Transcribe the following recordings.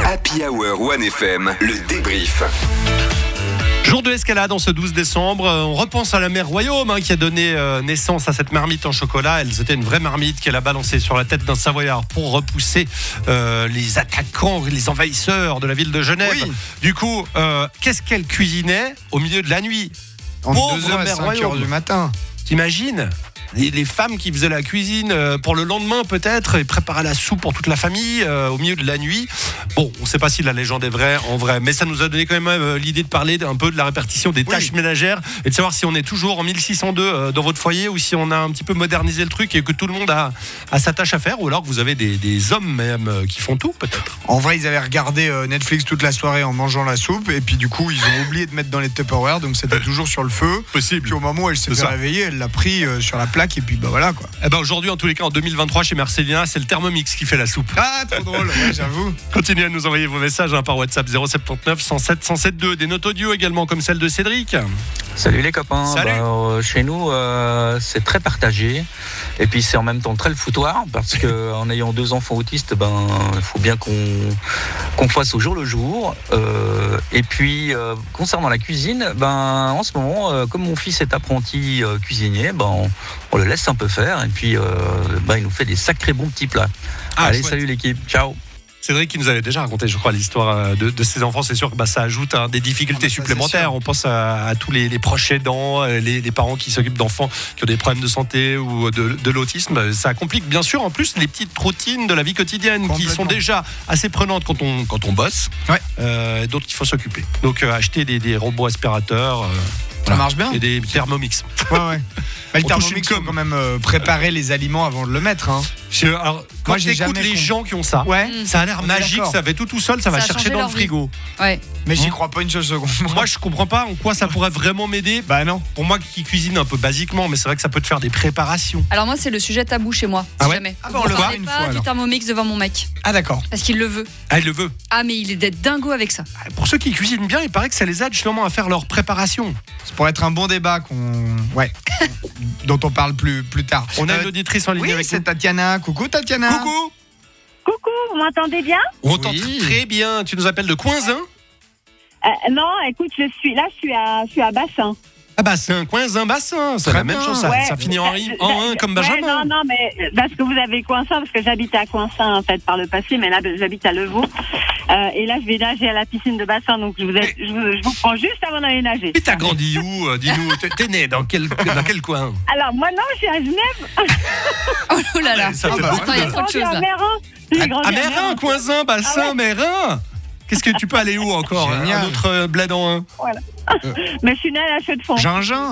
Happy Hour 1FM, le débrief. Jour de escalade en ce 12 décembre. On repense à la mère Royaume qui a donné naissance à cette marmite en chocolat. C'était une vraie marmite qu'elle a balancée sur la tête d'un Savoyard pour repousser les attaquants, les envahisseurs de la ville de Genève. Oui. Du coup, qu'est-ce qu'elle cuisinait au milieu de la nuit? Entre 2h et 5h du matin. T'imagines ? Les femmes qui faisaient la cuisine pour le lendemain peut-être et préparaient la soupe pour toute la famille au milieu de la nuit. Bon, on ne sait pas si la légende est vraie en vrai, mais ça nous a donné quand même l'idée de parler un peu de la répartition des tâches ménagères et de savoir si on est toujours en 1602 dans votre foyer ou si on a un petit peu modernisé le truc et que tout le monde a sa tâche à faire, ou alors que vous avez des hommes même qui font tout peut-être. En vrai, ils avaient regardé Netflix toute la soirée en mangeant la soupe et puis du coup ils ont oublié de mettre dans les Tupperware, donc c'était toujours sur le feu. Possible. Puis au moment où elle s'est fait réveiller, elle l'a pris sur la plaque et puis bah voilà quoi. Eh ben aujourd'hui, en tous les cas, en 2023 chez Marcellina, c'est le Thermomix qui fait la soupe. Ah, trop drôle, ouais, j'avoue. Continuez à nous envoyer vos messages par WhatsApp 079 107 107 des notes audio également comme celle de Cédric. Salut les copains. Salut. Chez nous, c'est très partagé et puis c'est en même temps très le foutoir parce que en ayant 2 enfants autistes, il faut bien qu'on fasse au jour le jour. Et puis concernant la cuisine, en ce moment, comme mon fils est apprenti cuisinier, on le laisse un peu faire et puis il nous fait des sacrés bons petits plats. Allez, chouette. Salut l'équipe, ciao. Cédric qui nous avait déjà raconté, je crois, l'histoire de ses enfants. C'est sûr que ça ajoute des difficultés supplémentaires. On pense à tous les proches aidants, les parents qui s'occupent d'enfants qui ont des problèmes de santé ou de l'autisme. Ça complique bien sûr en plus les petites routines de la vie quotidienne qui sont déjà assez prenantes quand on bosse. Ouais. D'autres qu'il faut s'occuper. Donc acheter des robots aspirateurs. Ça marche bien. Et des Thermomix. Ouais. Le Thermomix, faut quand même préparer les aliments avant de le mettre. Hein. Alors, quand j'écoute les gens qui ont ça, ça a l'air magique, ça fait tout seul, ça va chercher dans le frigo. Ouais. Mais j'y crois pas une seule seconde. Moi, je comprends pas en quoi ça pourrait vraiment m'aider. Bah non. Pour moi qui cuisine un peu basiquement, mais c'est vrai que ça peut te faire des préparations. Alors moi, c'est le sujet tabou chez moi. Ah ouais. Jamais. On le voit une fois. Du Thermomix devant mon mec. Ah d'accord. Parce qu'il le veut. Ah, il le veut. Ah mais il est d'être dingo avec ça. Pour ceux qui cuisinent bien, il paraît que ça les aide justement à faire leur préparation. C'est pour être un bon débat dont on parle plus tard. On a une auditrice en ligne avec nous. Oui, c'est Tatiana. Coucou Tatiana. Coucou. Coucou, vous m'entendez bien? On t'entend très bien. Tu nous appelles de Coinzin? Non, écoute, je suis à Bassin. Ah Bassin, Coinzin, Bassin, c'est la même chose, ça finit en 1 comme Benjamin. Non, mais parce que vous avez Coinzin, parce que j'habitais à Coinzin en fait par le passé, mais là j'habite à Levaux. Et là je vais nager à la piscine de Bassin, donc je vous prends juste avant d'aller nager. Et t'as grandi où? Dis-nous, t'es né dans quel coin? Alors moi non, je suis à Genève. Oh là là, ça fait beaucoup. Il y a trop de choses là. À Mérin, Coinzin, Bassin, Mérin. Qu'est-ce que tu peux aller où encore? Un autre bled en 1. Voilà. Mais je suis née à la Chaux-de-Fonds. Gingin.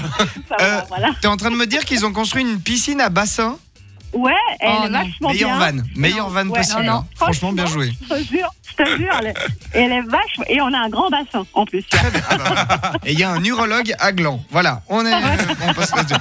Voilà. T'es en train de me dire qu'ils ont construit une piscine à Bassin? Ouais, elle est vachement bien. Meilleure vanne possible. Non. Franchement, bien joué. Je te jure, elle est vachement. Et on a un grand bassin en plus. Et il y a un urologue à Gland. Voilà, on passe là-dessus.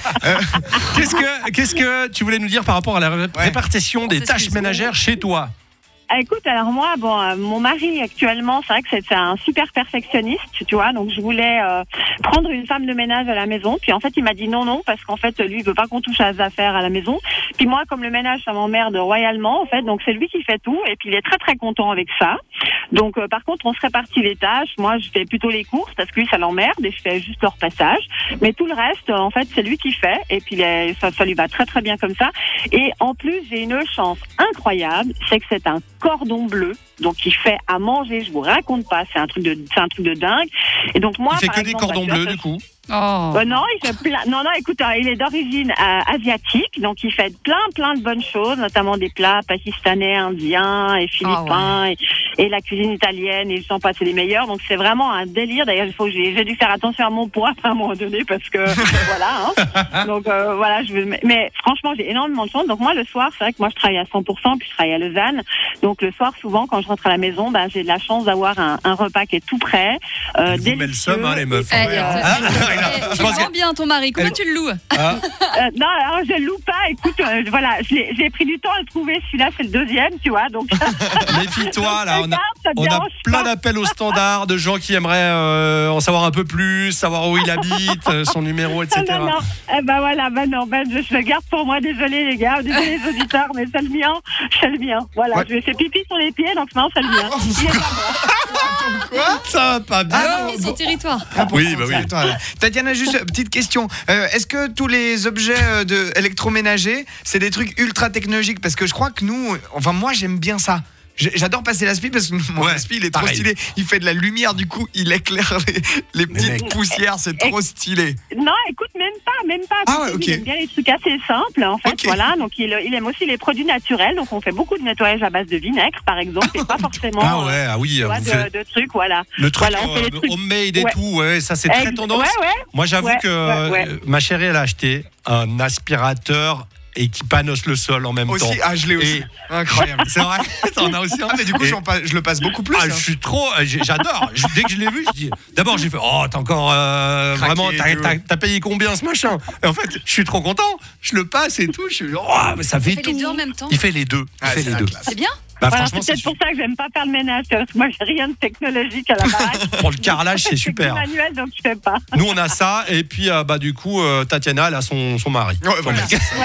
Qu'est-ce que tu voulais nous dire par rapport à la répartition des tâches ménagères chez toi? Écoute, alors moi, mon mari actuellement, c'est vrai que c'est un super perfectionniste, tu vois, donc je voulais prendre une femme de ménage à la maison, puis en fait il m'a dit non, parce qu'en fait lui il veut pas qu'on touche à ses affaires à la maison, puis moi comme le ménage ça m'emmerde royalement en fait, donc c'est lui qui fait tout, et puis il est très très content avec ça, donc par contre on se répartit les tâches, moi je fais plutôt les courses parce que lui ça l'emmerde et je fais juste leur passage, mais tout le reste en fait c'est lui qui fait, et puis ça lui va très très bien comme ça, et en plus j'ai une chance incroyable, c'est que c'est un cordon bleu, donc il fait à manger, je vous raconte pas, c'est un truc de dingue. Et donc moi, il fait que des cordons bleus du coup. Non, il fait plein. Non, écoute, il est d'origine asiatique, donc il fait plein de bonnes choses, notamment des plats pakistanais, indiens et philippins et la cuisine italienne et j'en passe les meilleurs. Donc c'est vraiment un délire. D'ailleurs, j'ai dû faire attention à mon poids à un moment donné parce que voilà. Hein. Donc voilà, mais franchement, j'ai énormément de chance. Donc moi, le soir, c'est vrai que moi je travaille à 100%, puis je travaille à Lausanne. Donc le soir, souvent, quand je rentre à la maison, j'ai de la chance d'avoir un repas qui est tout prêt, délicieux. Les meufs. Tu vends bien ton mari, comment tu le loues? Non, alors je le loue pas, écoute, voilà, j'ai pris du temps à le trouver, celui-là c'est le deuxième, tu vois, donc... Méfie-toi là, on a plein d'appels au standard de gens qui aimeraient en savoir un peu plus, savoir où il habite, son numéro, etc. Non. Voilà, je le garde pour moi. Désolé les gars, désolé les auditeurs, mais c'est le mien. Voilà, je vais faire pipi sur les pieds, donc non, c'est le mien. Il est pas moi. Quoi ? Ça va pas bien. Son territoire. Oui, bah oui. Attends, Tatiana, juste petite question. Est-ce que tous les objets électroménagers, c'est des trucs ultra technologiques ? Parce que je crois que moi j'aime bien ça. J'adore passer l'aspi parce que mon aspi il est trop stylé. Il fait de la lumière, du coup il éclaire les petites poussières, c'est trop stylé. Non, écoute, même pas. Ah ouais, ok. Il aime bien les trucs assez simples en fait. Ok. Voilà, donc il aime aussi les produits naturels. Donc on fait beaucoup de nettoyage à base de vinaigre par exemple, et pas forcément. De trucs, voilà. Le truc voilà, on fait les trucs. homemade et tout, ça c'est très tendance. Moi j'avoue que ma chérie elle a acheté un aspirateur et qui panosse le sol en même temps. Je l'ai aussi. Incroyable. C'est vrai. T'en as aussi un. Mais du coup, je le passe beaucoup plus. Je suis trop. J'adore. Dès que je l'ai vu, je dis. D'abord, j'ai fait. Oh, t'as encore vraiment. T'as payé combien ce machin ? Et en fait, je suis trop content. Je le passe et tout. Je suis. Oh, mais ça fait tout. Il fait les deux en même temps. Il fait les deux. C'est bien. Voilà, c'est peut-être pour ça que j'aime pas faire le ménage, parce que moi j'ai rien de technologique à la baraque. Pour le carrelage, c'est super. C'est manuel, donc je fais pas. Nous on a ça et puis du coup Tatiana elle a son mari. Ouais, voilà.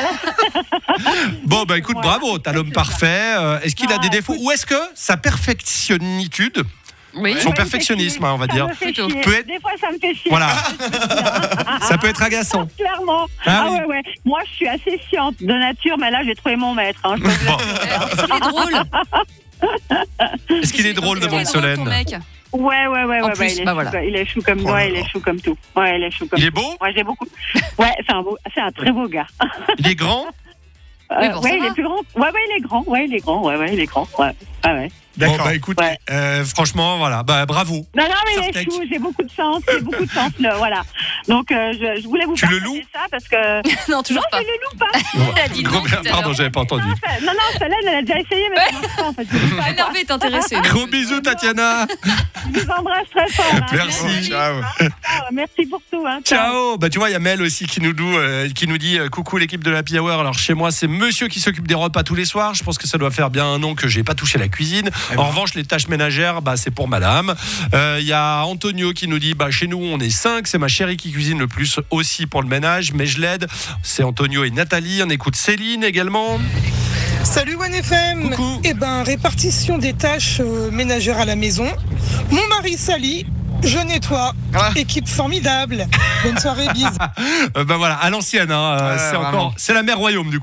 Bon écoute, bravo, t'as l'homme parfait. Est-ce qu'il a des défauts ou est-ce que sa perfectionnitude, son perfectionnisme, on va dire, peut être. Des fois, ça me fait chier. Voilà. Ça peut être agaçant. Clairement. Ouais. Moi, je suis assez chiante de nature, mais là, j'ai trouvé mon maître. Est-ce qu'il est drôle ? Est-ce qu'il est drôle devant Solène ? Ouais. Il est chou comme moi, il est chou comme tout. Ouais, il est chou comme. Il est beau ? Ouais, j'ai beaucoup. Ouais, c'est un très beau gars. Il est grand ? Il est plus grand. Ouais, il est grand. Ouais, il est grand. Ouais. D'accord. Écoute, franchement, voilà, bravo. Non, mais il est chou, j'ai beaucoup de chance, voilà. Donc, je voulais vous partager ça parce que... Non, toujours pas. Je le loue pas. Elle a dit non. Pardon, j'avais pas entendu. Non, Solène, elle a déjà essayé, mais ça marche pas, en fait. Énervé, t'es intéressé. Gros bisous, Tatiana. Je vous embrasse très fort. Merci. Ciao. Merci pour tout. Ciao. Tu vois, il y a Mel aussi qui nous dit coucou l'équipe de l'Happy Hour. Alors, chez moi, c'est monsieur qui s'occupe des repas tous les soirs. Je pense que ça doit faire bien un an que j'ai pas touché la cuisine. En revanche, les tâches ménagères, c'est pour madame. Il y a Antonio qui nous dit chez nous, on est 5. C'est ma chérie qui cuisine le plus aussi pour le ménage, mais je l'aide. C'est Antonio et Nathalie. On écoute Céline également. Salut OneFM. Coucou. Répartition des tâches ménagères à la maison. Mon mari Sally, je nettoie. Équipe formidable. Bonne soirée, bise. Voilà, à l'ancienne. C'est la mère royaume du coup.